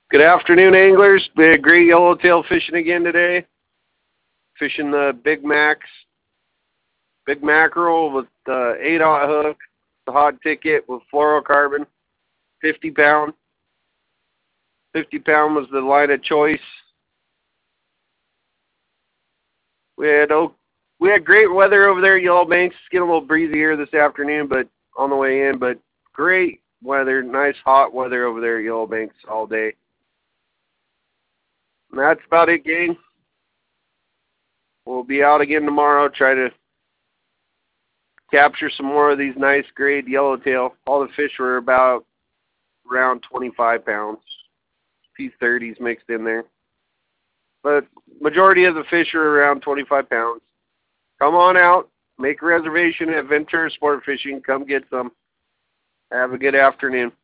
Good afternoon, anglers. We had great yellowtail fishing again today. Fishing the Big Max, big mackerel with the 8/0 hook, the hot ticket with fluorocarbon, 50 pound. 50 pound was the line of choice. We had great weather over there at Yellow Banks. It's getting a little breezy here this afternoon, but on the way in. But great weather, nice hot weather over there at Yellow Banks all day. And that's about it, gang. We'll be out again tomorrow, try to capture some more of these nice grade yellowtail. All the fish were about around 25 pounds. A few 30s mixed in there. But majority of the fish are around 25 pounds. Come on out. Make a reservation at Ventura Sport Fishing. Come get some. Have a good afternoon.